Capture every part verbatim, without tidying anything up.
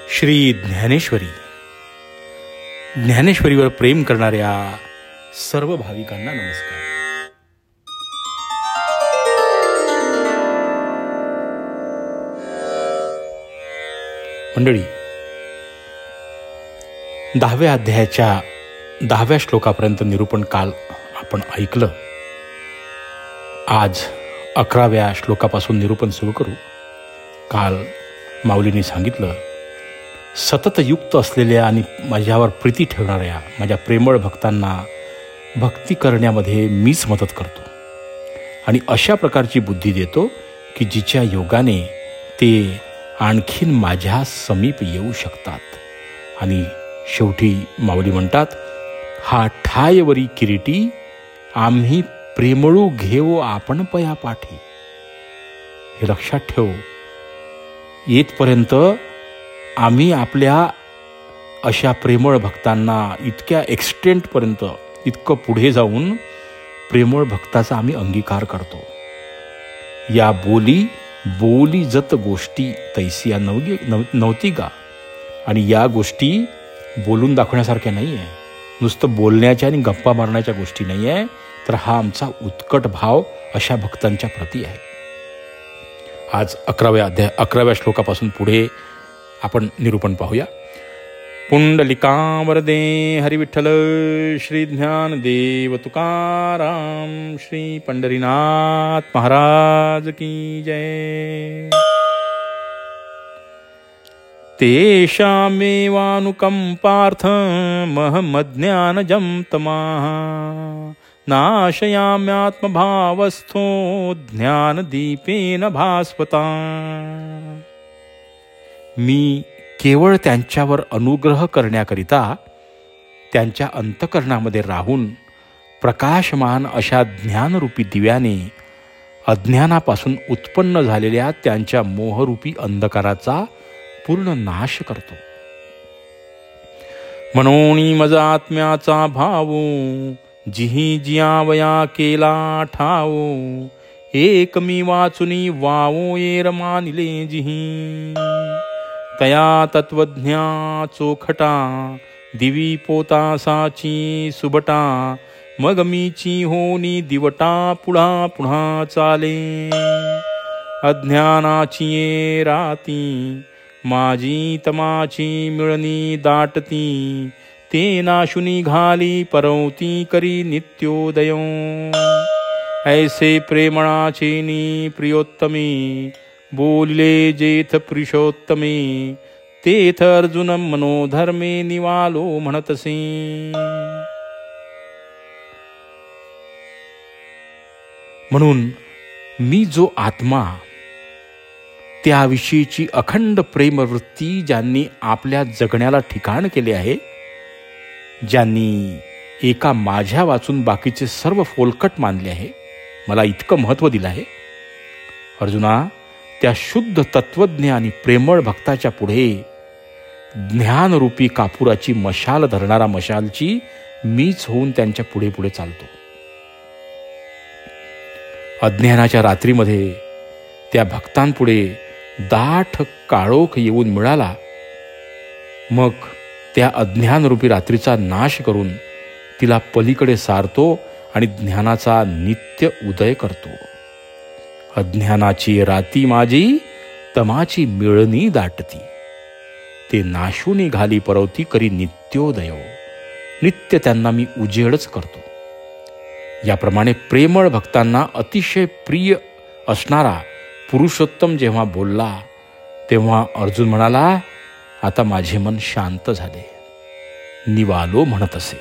श्री ज्ञानेश्वरी. ज्ञानेश्वरीवर प्रेम करणाऱ्या सर्व भाविकांना नमस्कार. मंडळी, दहाव्या अध्यायाच्या दहाव्या श्लोकापर्यंत निरूपण काल आपण ऐकलं. आज अकराव्या श्लोकापासून निरूपण सुरू करू. काल माऊलींनी सांगितलं, सतत युक्त असलेल्या आणि माझ्यावर प्रीती ठेवणाऱ्या माझ्या प्रेमळ भक्तांना भक्ती करण्यामध्ये मीच मदत करतो आणि अशा प्रकारची बुद्धी देतो की जिच्या योगाने ते आणखीन माझ्या समीप येऊ शकतात. आणि शेवटी माऊली म्हणतात, हा ठायवरी किरीटी आम्ही प्रेमळू घेऊ आपण पया पाठी. हे लक्षात ठेव, येतपर्यंत आम्ही आपल्या अशा प्रेमळ भक्तांना इतक्या एक्सटेंटपर्यंत, इतकं पुढे जाऊन प्रेमळ भक्ताचा आम्ही अंगीकार करतो. या बोली बोली जत गोष्टी तैसिया नवगी नव नव्हती का. आणि या गोष्टी बोलून दाखवण्यासारख्या नाही आहे, नुसतं बोलण्याच्या आणि गप्पा मारण्याच्या गोष्टी नाही आहे, तर हा आमचा उत्कट भाव अशा भक्तांच्या प्रती आहे. आज अकराव्या अध्याय अकराव्या श्लोकापासून पुढे आपण निरूपण पाहूया. पुंडलिकां वरदे हरिविठ्ठल श्री ज्ञानदेव तुकाराम श्री पंढरीनाथ महाराज की जय. तेषामेवानुकंपार्थ महमज्ञानजं तमाः नाशयाम्यात्मभावस्थो ज्ञानदीपेन भास्वता. मी केवळ त्यांच्यावर अनुग्रह करण्याकरिता त्यांच्या अंतःकरणामध्ये राहून प्रकाशमान अशा ज्ञानरूपी दिव्याने अज्ञानापासून उत्पन्न झालेल्या त्यांच्या मोहरूपी अंधकाराचा पूर्ण नाश करतो. म्हणून मजा आत्म्याचा भाव जिही जियावया केला ठावो एक मी वाचुनी वावो येर मानिले जिही. तया तत्वज्ञा चोखटा दिवी पोतासाची सुबटा मग मीची होनी दिवटा पुढा पुढा चाले. अज्ञानाची ये राती माझी तमाची मिळणी दाटती ते नाशुनी घाली परवती करी नित्योदय. ऐसे प्रेमणाचे नी प्रियोत्तमे बोलिले जेथ पुरुषोत्तमे तेथ अर्जुन मनोधर्मे निवालो म्हणतसे. म्हणून मी जो आत्मा, त्याविषयीची अखंड प्रेमवृत्ती ज्यांनी आपल्या जगण्याला ठिकाण केले आहे, ज्यांनी एका माझ्या वाचून बाकीचे सर्व फोलकट मानले आहे, मला इतकं महत्त्व दिलं आहे, अर्जुना, त्या शुद्ध तत्वज्ञ आणि प्रेमळ भक्ताच्या पुढे ज्ञानरूपी कापुराची मशाल धरणारा मशालची मीच होऊन त्यांच्या पुढे पुढे चालतो. अज्ञानाच्या रात्रीमध्ये त्या भक्तांपुढे दाट काळोख येऊन मिळाला, मग त्या अज्ञानरूपी रात्रीचा नाश करून तिला पलीकडे सारतो आणि ज्ञानाचा नित्य उदय करतो. अज्ञानाची राती माझी तमाची मिळणी दाटती ते नाशून घाली परवती करी नित्योदय. नित्य त्यांना मी उजेडच करतो. याप्रमाणे प्रेमळ भक्तांना अतिशय प्रिय असणारा पुरुषोत्तम जेव्हा बोलला, तेव्हा अर्जुन म्हणाला, आता माझे मन शांत झाले, निवालो म्हणत असे.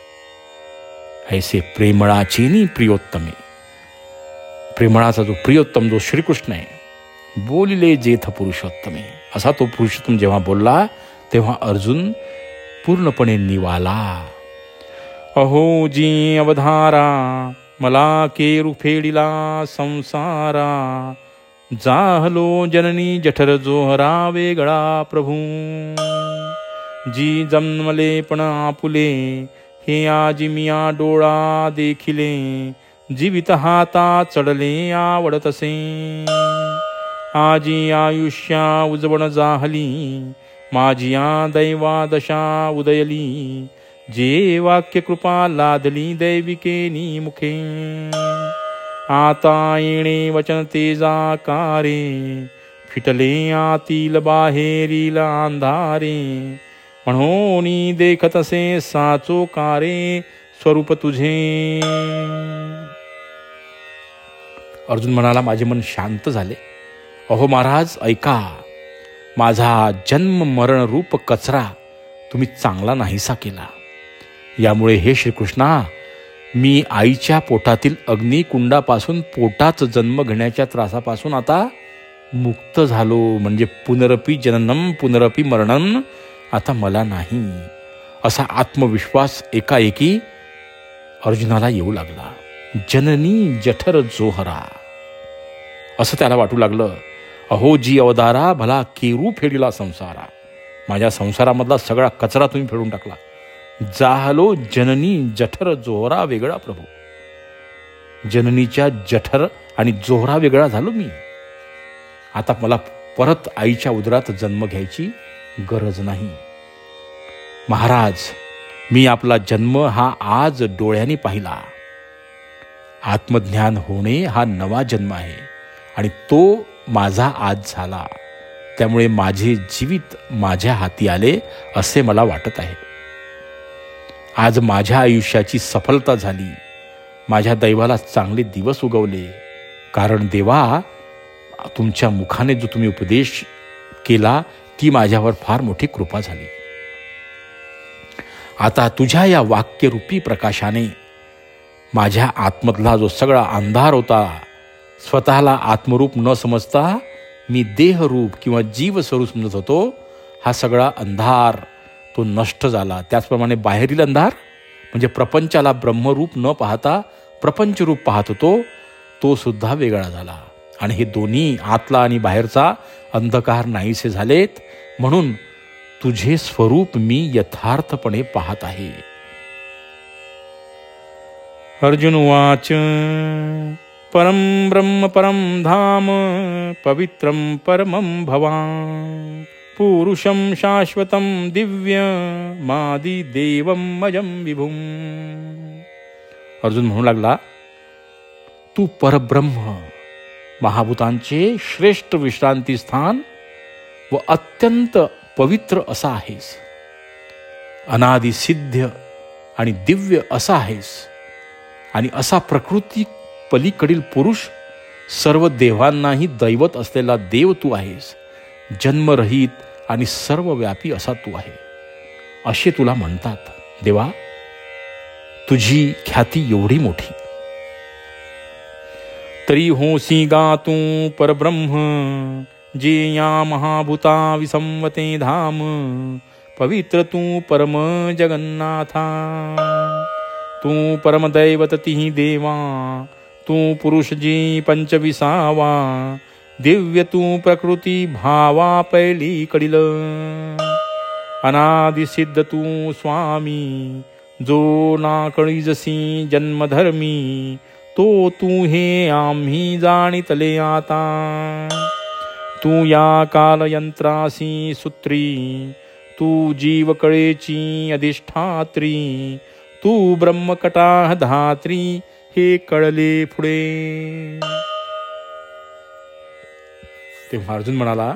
ऐसे प्रेमळाचे नी प्रियोत्तमे, प्रेमळाचा जो प्रियोत्तम जो श्रीकृष्ण आहे, बोलिले जेथ पुरुषोत्तमे, असा तो पुरुषोत्तम जेव्हा बोलला तेव्हा अर्जुन पूर्णपणे निवाला. अहो जी अवधारा मला केरू फेडिला संसारा जाहलो जननी जठर जोहरा वेगळा प्रभू. जी जन्मले पण आपुले हे आजी मिया डोळा देखिले जीवित हाता चढले आवडतसे. आजी आयुष्या उजवण जाहली माझिया दैवा दशा उदयली, जे वाक्य कृपा लादली दैविकेनी मुखे. आता येणे वचन तेजाकारे, फिटले आतील बाहेरील अंधारे. म्हणून देखत असे साचोकारे, स्वरूप तुझे. अर्जुन म्हणाला, माझे मन शांत झाले. अहो महाराज ऐका, माझा जन्म मरण रूप कचरा तुम्ही चांगला नाहीसा केला. यामुळे हे श्रीकृष्णा, मी आईच्या पोटातील अग्निकुंडापासून पोटात जन्म घेण्याच्या त्रासापासून आता मुक्त झालो. म्हणजे पुनरपी जननम पुनरपी मरणम आता मला नाही, असा आत्मविश्वास एकाएकी अर्जुनाला येऊ लागला. जननी जठर जोहरा, असं त्याला वाटू लागलं. अहो जी अवतारा, भला केरू फेडिला संसारा. माझ्या संसारामधला सगळा कचरा तुम्ही फेडून टाकला. जाहलो जननी जठर जोहरा वेगळा प्रभू. जननीच्या जठर आणि जोहरा वेगळा झालो मी. आता मला परत आईच्या उदरात जन्म घ्यायची गरज नाही. महाराज, मी आपला जन्म हा आज डोळ्यांनी पाहिला. आत्मज्ञान होणे हा नवा जन्म आहे आणि तो माझा आज झाला. त्यामुळे माझे जीवित माझ्या हाती आले असे मला वाटत आहे. आज माझ्या आयुष्याची सफलता झाली. माझ्या दैवाला चांगले दिवस उगवले. कारण देवा, तुमच्या मुखाने जो तुम्ही उपदेश केला ती माझ्यावर फार मोठी कृपा झाली. आता तुझ्या या वाक्यरूपी प्रकाशाने माझ्या आतमधला जो सगळा अंधार होता, स्वतःला आत्मरूप न समजता मी देहरूप किंवा जीवस्वरूप समजत होतो, हा सगळा अंधार तो नष्ट झाला. त्याचप्रमाणे बाहेरील अंधार म्हणजे प्रपंचाला ब्रह्मरूप न पाहता प्रपंचरूप पाहत होतो, तो सुद्धा वेगळा झाला. आणि हे दोन्ही आतला आणि बाहेरचा अंधकार नाहीसे झालेत. म्हणून तुझे स्वरूप मी यथार्थपणे पाहत आहे. अर्जुन वाच परम ब्रह्म परम धाम पवित्रम परमं भवान पुरुषं शाश्वतं दिव्य मादि देवं मजं विभुम. अर्जुन म्हणू लागला, तू परब्रह्म, महाभूतांचे श्रेष्ठ विश्रांती स्थान व अत्यंत पवित्र असा आहेस. अनादि सिद्ध आणि दिव्य असा आहेस. आणि असा प्रकृती पलीकडील पुरुष, सर्व देवांनाही दैवत असलेला देव तू आहेस. जन्मरहित आणि सर्वव्यापी असा तू आहे, असे तुला म्हणतात. देवा, तुझी ख्याती एवढी मोठी, तरी होसी गा तू परब्रह्म, जे या महाभूता विसंवते धाम. पवित्र तू परम जगन्नाथा, तू परमदैवत तिही देवा. तू पुरुष जी पंचविसावा, दिव्य तू प्रकृती भावा पैली कडील. अनादि सिद्ध तू स्वामी, जो ना कळीजसी जन्मधर्मी. तो तू हे आम्ही जाणितले आता. तू या कालयंत्रासी सूत्री, तू जीवकळेची अधिष्ठात्री. तू ब्रह्मकटाह धात्री, हे कळले पुढे. तेव्हा अर्जुन म्हणाला,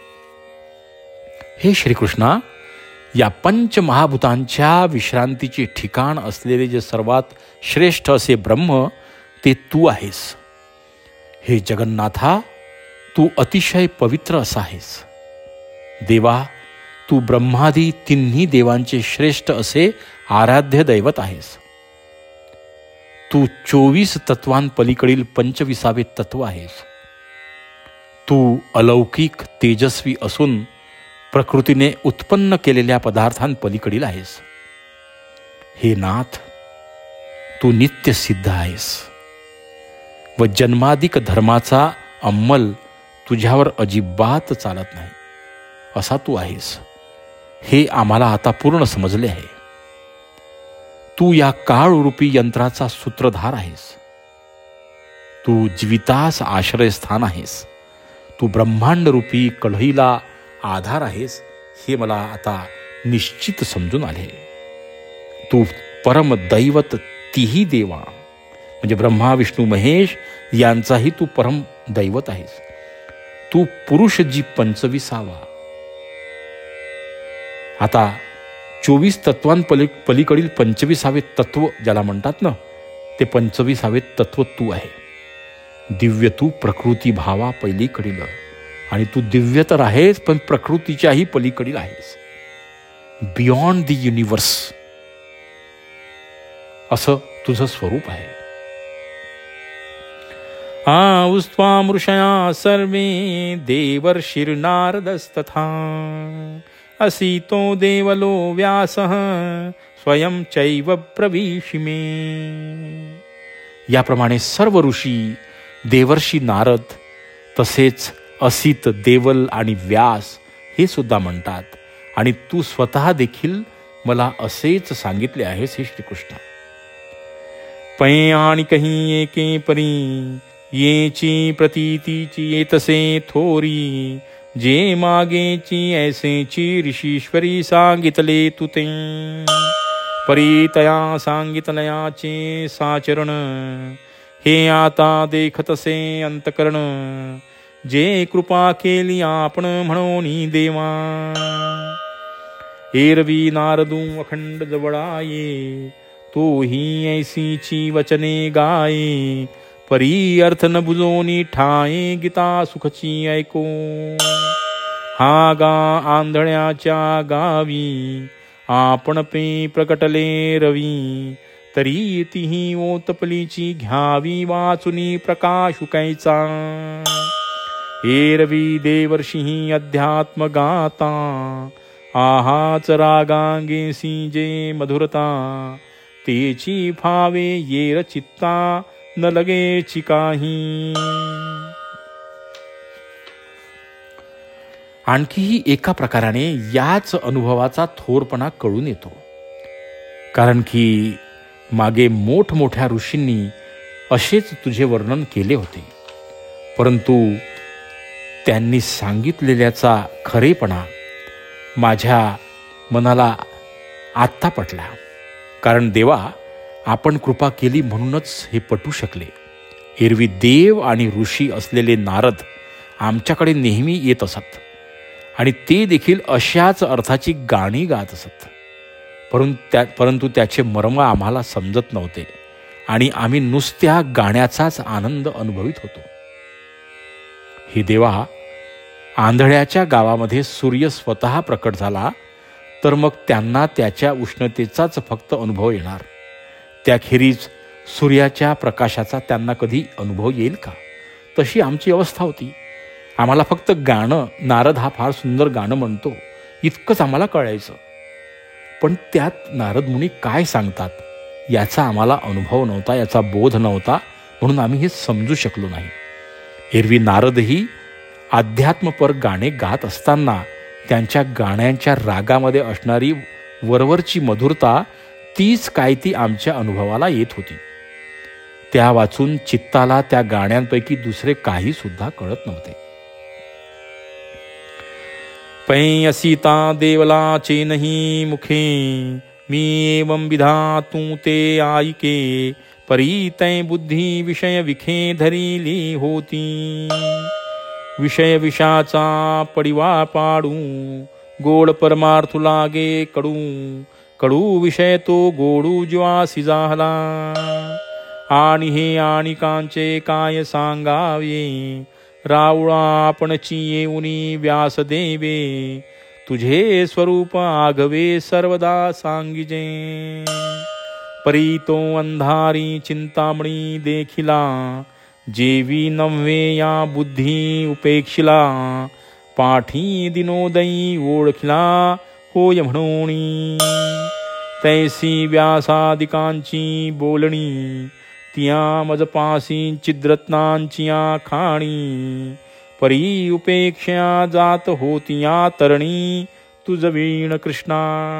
हे श्रीकृष्णा, या पंचमहाभूतांच्या विश्रांतीचे ठिकाण असलेले जे सर्वात श्रेष्ठ असे ब्रह्म, ते तू आहेस. हे जगन्नाथा, तू अतिशय पवित्र असा आहेस. देवा, तू ब्रह्मादी तिन्ही देवांचे श्रेष्ठ असे आराध्य दैवत आहेस. तू चोवीस तत्वांपलीकडील पंचविसावे तत्व आहेस. तू अलौकिक तेजस्वी असून प्रकृतीने उत्पन्न केलेल्या पदार्थांपलीकडील आहेस. हे नाथ, तू नित्य सिद्ध आहेस व जन्मादिक धर्माचा अंमल तुझ्यावर अजिबात चालत नाही, असा तू आहेस. हे आम्हाला आता पूर्ण समजले आहे. तू या काळरूपी यंत्राचा सूत्रधार आहेस. तू जीवितास आश्रयस्थान आहेस. तू ब्रह्मांडरूपी कढईला आधार आहेस. हे मला आता निश्चित समजून आले. तू परम दैवत तीही देवा म्हणजे ब्रह्मा विष्णू महेश यांचाही तू परम दैवत आहेस. तू पुरुष जी पंचविसावा. आता चोवीस तत्वांपली पलीकडील पंचवीसावे तत्व ज्याला म्हणतात ना, ते पंचवीसावे तत्व तू आहे. दिव्य तू प्रकृती भावा पलीकडील, आणि तू दिव्य तर आहेस पण प्रकृतीच्याही पलीकडील आहेस. बियॉन्ड द युनिवर्स असं तुझं स्वरूप आहे. आउस्त्वामृषया सर्वे देवर्षिर्नारदस्तथा असितो देवलो व्यासः स्वयं चैव प्रविशी मे. याप्रमाणे सर्व ऋषी, देवर्षी नारद, तसेच असित, देवल आणि व्यास हे सुद्धा म्हणतात. आणि तू स्वतः देखील मला असेच सांगितले आहेस हे श्रीकृष्ण. पै आणि कही एके परी येची प्रतीतीची येतसे थोरी, जे मागेची ऐसेची ऋषीश्वरी सांगितले तुते. परीतया सांगितलयाचे साचरण, हे आता देखतसे अंतकरण. जे कृपा केली आपण म्हणून देवा. एरवी नारदू अखंड जवळाये, तोही ऐसीची वचने गाये. परी अर्थ न बुजोनी ठाये, गीता सुखची ऐको. हा गा आंधळ्याच्या गावी, आपण पे प्रकटले रवी. तरी तिही ओतपलीची घ्यावी, वाचुनी प्रकाश उकायचा. एरवी देवर्षी अध्यात्म गाता, आहाच रागांगेसी जे मधुरता. तेची फावे येर चित्ता, न लगेची काही. आणखीही एका प्रकाराने याच अनुभवाचा थोरपणा कळून येतो. कारण की मागे मोठमोठ्या ऋषींनी असेच तुझे वर्णन केले होते, परंतु त्यांनी सांगितलेल्याचा खरेपणा माझ्या मनाला आत्ता पटला. कारण देवा, आपण कृपा केली म्हणूनच हे पटू शकले. एरवी देव आणि ऋषी असलेले नारद आमच्याकडे नेहमी येत असत आणि ते देखील अशाच अर्थाची गाणी गात असत. परंतु त्या परंतु त्याचे मर्म आम्हाला समजत नव्हते आणि आम्ही नुसत्या गाण्याचाच आनंद अनुभवित होतो. हे देवा, आंधळ्याच्या गावामध्ये सूर्य स्वतः प्रकट झाला तर मग त्यांना त्याच्या उष्णतेचाच फक्त अनुभव येणार. त्याखेरीज सूर्याच्या प्रकाशाचा त्यांना कधी अनुभव येईल का? तशी आमची अवस्था होती. आम्हाला फक्त गाणं, नारद हा फार सुंदर गाणं म्हणतो इतकंच आम्हाला कळायचं. पण त्यात नारद मुनी काय सांगतात याचा आम्हाला अनुभव नव्हता, याचा बोध नव्हता, म्हणून आम्ही हे समजू शकलो नाही. एरवी नारदही अध्यात्मपर गाणे गात असताना त्यांच्या गाण्यांच्या रागामध्ये असणारी वरवरची मधुरता तीच काय ती आमच्या अनुभवाला येत होती. त्या वाचून चित्ताला त्या गाण्यांपैकी दुसरे काही सुद्धा कळत नव्हते. पै असीता देवलाचे नाही मुखे, मी एवं विधा तू ते आईके. परी तै बुद्धी विषय विखे धरिली होती. विषय विषाचा पडिवा पाडू, गोड परमार्थू लागे कडू. कडू विषय तो गोडू जीवासी झाला. आणि हे आणि कांचे काय सांगावे, रावळा आपणची येऊनी व्यास देवे. तुझे स्वरूप आघवे सर्वदा सांगिजे. परी तो अंधारी चिंतामणी देखिला, जेवी नव्हे या बुद्धी उपेक्षिला. पाठी दिनोदयी ओळखिला होय म्हणून. तैसी व्यासादिकांची बोलणी, तिया मजपासी चिद्रत्नांचिया खाणी. परी उपेक्षा जात होतिया तरणी, तुझ वीण कृष्णा.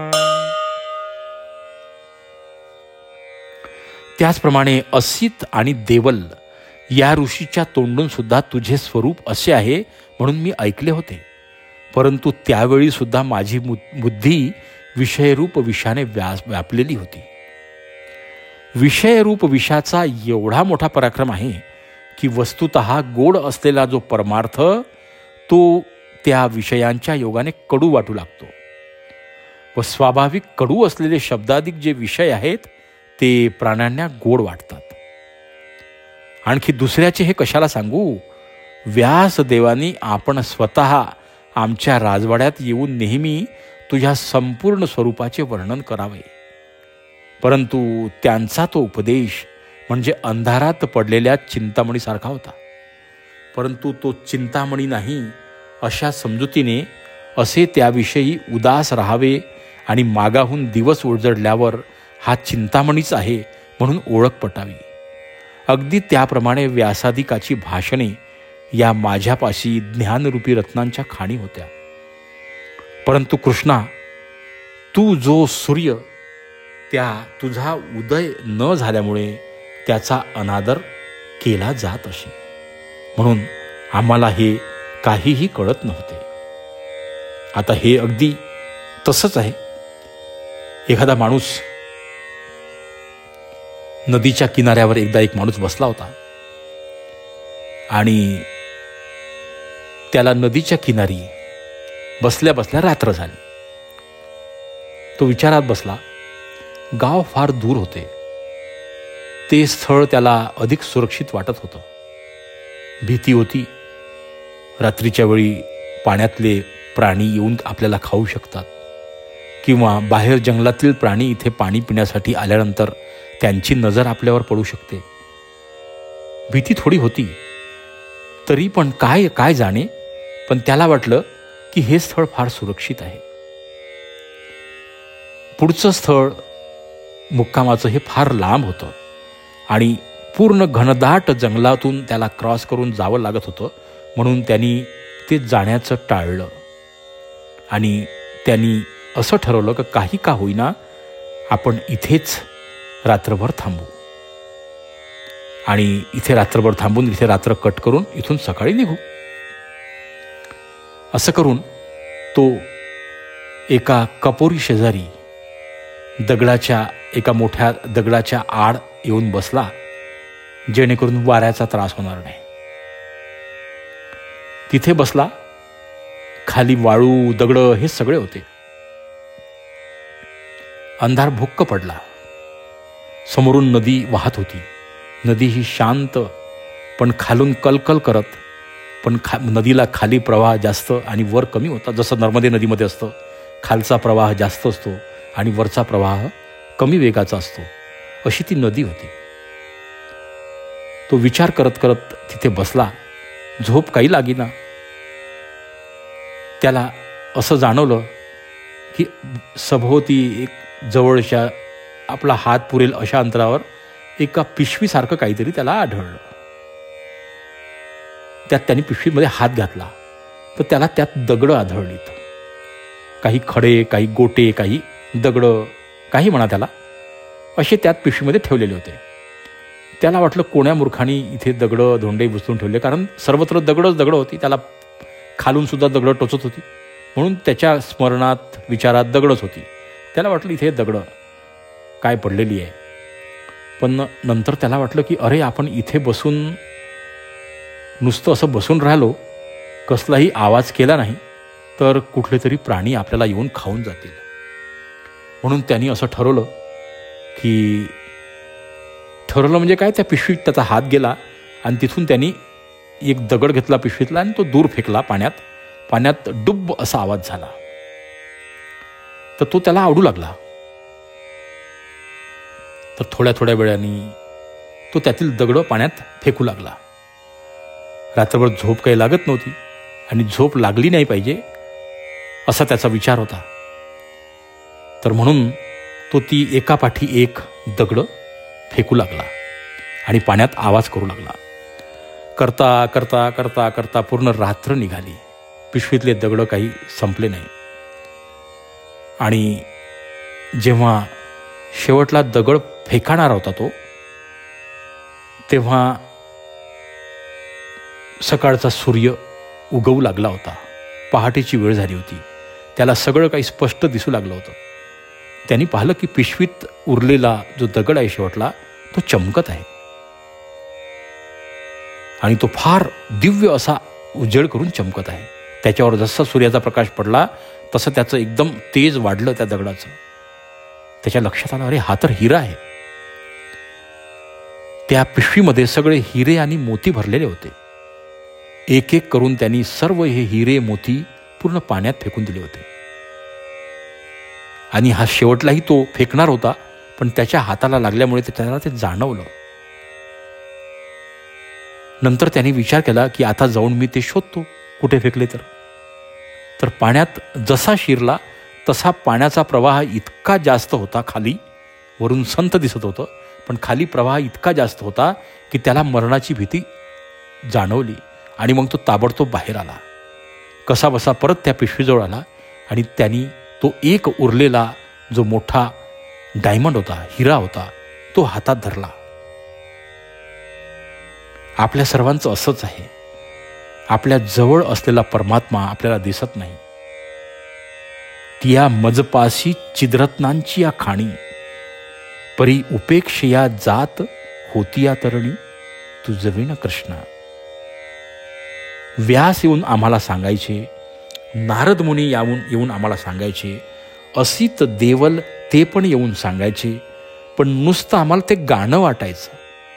त्याचप्रमाणे असित आणि देवल या ऋषीच्या तोंडून सुद्धा तुझे स्वरूप असे आहे म्हणून मी ऐकले होते. परंतु त्यावेळी सुद्धा माझी बुद्धी विषयरूप विषाने व्या व्यापलेली होती. विषयरूप विषाचा एवढा मोठा पराक्रम आहे की वस्तुतः गोड असलेला जो परमार्थ तो त्या विषयांच्या योगाने कडू वाटू लागतो व स्वाभाविक कडू असलेले शब्दाधिक जे विषय आहेत ते प्राण्यांना गोड वाटतात. आणखी दुसऱ्याचे हे कशाला सांगू, व्यासदेवानी आपण स्वतः आमच्या राजवाड्यात येऊन नेहमी तुझ्या संपूर्ण स्वरूपाचे वर्णन करावे, परंतु त्यांचा तो उपदेश म्हणजे अंधारात पडलेल्या चिंतामणीसारखा होता. परंतु तो चिंतामणी नाही अशा समजुतीने असे त्याविषयी उदास राहावे आणि मागाहून दिवस उजडल्यावर हा चिंतामणीच आहे म्हणून ओळख पटावी. अगदी त्याप्रमाणे व्यासादिकाची भाषणे या माझ्यापाशी ज्ञानरूपी रत्नांच्या खाणी होत्या. परंतु कृष्णा, तू जो सूर्य त्या तुझा उदय न झाल्यामुळे त्याचा अनादर केला जात असे, म्हणून आम्हाला हे काहीही कळत नव्हते. आता हे अगदी तसंच आहे. एखादा माणूस नदीच्या किनाऱ्यावर एकदा एक माणूस बसला होता आणि त्याला नदीच्या किनारी बसल्या बसल्या रात्र झाली. तो विचारात बसला. गाव फार दूर होते. ते स्थळ त्याला अधिक सुरक्षित वाटत होतं. भीती होती, रात्रीच्या वेळी पाण्यातले प्राणी येऊन आपल्याला खाऊ शकतात किंवा बाहेर जंगलातील प्राणी इथे पाणी पिण्यासाठी आल्यानंतर त्यांची नजर आपल्यावर पडू शकते. भीती थोडी होती, तरी पण काय काय जाणे, पण त्याला वाटलं की हे स्थळ फार सुरक्षित आहे. पुढचं स्थळ मुक्कामाचं हे फार लांब होतं आणि पूर्ण घनदाट जंगलातून त्याला क्रॉस करून जावं लागत होतं, म्हणून त्यांनी ते जाण्याचं टाळलं आणि त्यांनी असं ठरवलं की काही का होईना आपण इथेच रात्रभर थांबू आणि इथे रात्रभर थांबून इथे रात्र कट करून इथून सकाळी निघू. असं करून तो एका कपोरी शेजारी दगडाच्या एका मोठ्या दगडाच्या आड येऊन बसला, जेणेकरून वाऱ्याचा त्रास होणार नाही. तिथे बसला. खाली वाळू दगड हे सगळे होते. अंधार भुक्क पडला. समोरून नदी वाहत होती. नदी ही शांत पण खालून कलकल करत, पण खा नदीला खाली प्रवाह जास्त आणि वर कमी होता. जसं नर्मदे नदीमध्ये असतं, खालचा प्रवाह जास्त असतो आणि वरचा प्रवाह कमी वेगाचा असतो, अशी ती नदी होती. तो विचार करत करत तिथे बसला. झोप काही लागेना. त्याला असं जाणवलं की सभोवती एक जवळच्या आपला हात पुरेल अशा अंतरावर एका पिशवीसारखं काहीतरी त्याला आढळलं. त्यात त्यांनी पिशवीमध्ये हात घातला तर त्याला त्यात दगडं आढळलीत. काही खडे, काही गोटे, काही दगडं, काही म्हणा त्याला, असे त्यात पिशवीमध्ये ठेवलेले होते. त्याला वाटलं कोण्या मूर्खाने इथे दगडं धोंडे बुचलून ठेवले, कारण सर्वत्र दगडच दगडं होती. त्याला खालून सुद्धा दगडं टोचत होती, म्हणून त्याच्या स्मरणात विचारात दगडच होती. त्याला वाटलं इथे दगडं काय पडलेली आहे. पण नंतर त्याला वाटलं की अरे, आपण इथे बसून नुसतं असं बसून राहिलो, कसलाही आवाज केला नाही तर कुठले तरी प्राणी आपल्याला येऊन खाऊन जातील. म्हणून त्यांनी असं ठरवलं की ठरवलं म्हणजे काय, त्या पिशवीत त्याचा हात गेला आणि तिथून त्यांनी एक दगड घेतला पिशवीतला आणि तो दूर फेकला पाण्यात. पाण्यात डुब्ब असा आवाज झाला. तर तो त्याला आवडू लागला. तर थोड्या थोड्या वेळाने तो त्यातील दगडं पाण्यात फेकू लागला. रात्रभर झोप काही लागत नव्हती आणि झोप लागली नाही पाहिजे असा त्याचा विचार होता. तर म्हणून तो ती एकापाठी एक दगडं फेकू लागला आणि पाण्यात आवाज करू लागला. करता करता करता करता पूर्ण रात्र निघाली. पिशवीतले दगडं काही संपले नाही आणि जेव्हा शेवटला दगड फेकणार होता तो, तेव्हा सकाळचा सूर्य उगवू लागला होता. पहाटेची वेळ झाली होती. त्याला सगळं काही स्पष्ट दिसू लागलं होतं. त्यांनी पाहिलं की पिशवीत उरलेला जो दगड आहे शेवटला तो चमकत आहे आणि तो फार दिव्य असा उजेड करून चमकत आहे. त्याच्यावर जसा सूर्याचा प्रकाश पडला तसं त्याचं एकदम तेज वाढलं त्या दगडाचं. त्याच्या लक्षात आलं, अरे हा तर हिरा आहे. त्या पिशवीमध्ये सगळे हिरे आणि मोती भरलेले होते. एक एक करून त्यांनी सर्व हे हिरे मोती पूर्ण पाण्यात फेकून दिले होते. आणि हा शेवटलाही तो फेकणार होता, पण त्याच्या हाताला लागल्यामुळे त्याला ते जाणवलं. नंतर त्यांनी विचार केला की आता जाऊन मी ते शोधतो कुठे फेकले तर. तर पाण्यात जसा शिरला तसा पाण्याचा प्रवाह इतका जास्त होता खाली, वरून संत दिसत होतं, पण खाली प्रवाह इतका जास्त होता की त्याला मरणाची भीती जाणवली आणि मग तो ताबडतोब बाहेर आला. कसा बसा परत त्या पिशवीजवळ आला आणि त्यांनी तो एक उरलेला जो मोठा डायमंड होता, हिरा होता, तो हातात धरला. आपल्या सर्वांचं असंच आहे. आपल्या जवळ असलेला परमात्मा आपल्याला दिसत नाही. तिया मजपाशी चिद्रत्नांची या खाणी, परी उपेक्षया जात होतिया तरणी, तुझविण कृष्णा. व्यास येऊन आम्हाला सांगायचे, नारद मुनी यावून येऊन आम्हाला सांगायचे, असित देवल ते पण येऊन सांगायचे, पण नुसतं आम्हाला ते गाणं वाटायचं.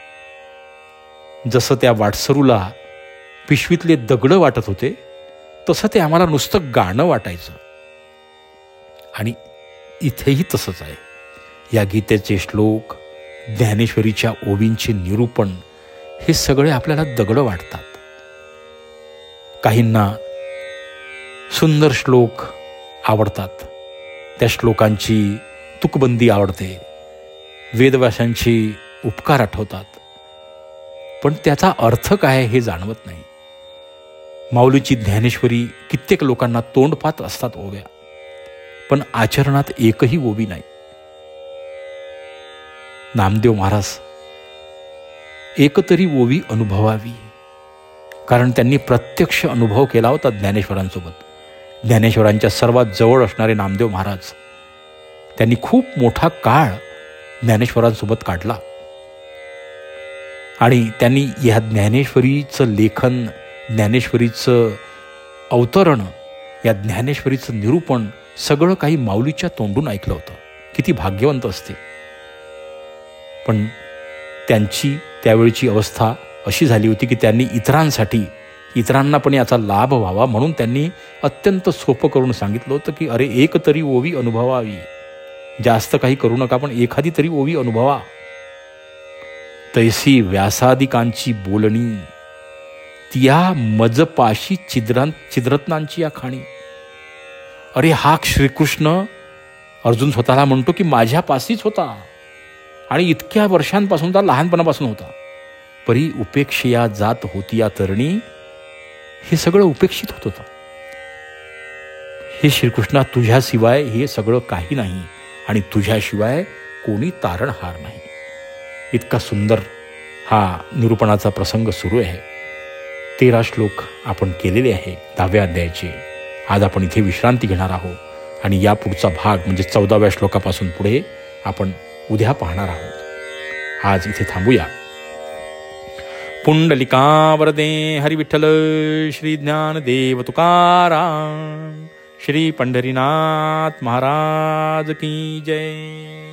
जसं त्या वाटसरूला पिशवीतले दगड वाटत होते तसं ते आम्हाला नुसतं गाणं वाटायचं. आणि इथेही तसंच आहे. या गीतेचे श्लोक, ज्ञानेश्वरीच्या ओवींचे निरूपण, हे सगळे आपल्याला दगड वाटतात. काहींना सुंदर श्लोक आवडतात, त्या श्लोकांची तुकबंदी आवडते, वेदव्यासांची उपकार आठवतात, पण त्याचा अर्थ काय हे जाणवत नाही. माऊलीची ज्ञानेश्वरी कित्येक लोकांना तोंडपात असतात ओव्या, पण आचरणात एकही ओवी नाही. नामदेव महाराज एकतरी ओवी अनुभवावी, कारण त्यांनी प्रत्यक्ष अनुभव केला होता ज्ञानेश्वरांसोबत. ज्ञानेश्वरांच्या सर्वात जवळ असणारे नामदेव महाराज, त्यांनी खूप मोठा काळ ज्ञानेश्वरांसोबत काढला आणि त्यांनी ह्या ज्ञानेश्वरीचं लेखन, ज्ञानेश्वरीचं अवतरण, या ज्ञानेश्वरीचं निरूपण सगळं काही माऊलीच्या तोंडून ऐकलं होतं. किती भाग्यवंत असते. पण त्यांची त्यावेळची अवस्था अशी झाली होती की त्यांनी इतरांसाठी, इतरांना पण याचा लाभ व्हावा म्हणून त्यांनी अत्यंत सोपं करून सांगितलं होतं की अरे एक तरी ओवी अनुभवावी, जास्त काही करू नका पण एखादी तरी ओवी अनुभवा. तैसी व्यासादिकांची बोलणी, तिया मजपाशी चिद्रां चिद्रत्नांची या खाणी. अरे हा श्रीकृष्ण, अर्जुन स्वतःला म्हणतो की माझ्या पाशीच होता आणि इतक्या वर्षांपासून, तर लहानपणापासून होता. परी उपेक्षया जात होती या तरणी, हे सगळं उपेक्षित होत होतं. हे श्रीकृष्णा, तुझ्याशिवाय हे सगळं काही नाही आणि तुझ्याशिवाय कोणी तारणहार नाही. इतका सुंदर हा निरूपणाचा प्रसंग सुरू आहे. तेरा श्लोक आपण केलेले आहे दहाव्या अध्यायाचे. आज आपण इथे विश्रांती घेणार आहोत आणि या पुढचा भाग म्हणजे चौदाव्या श्लोकापासून पुढे आपण उद्या पाहणार आहोत. आज इथे थांबूया. पुंडलिका वरदे हरी विठ्ठल श्री ज्ञानदेव तुकाराम, श्री पंढरीनाथ महाराज की जय.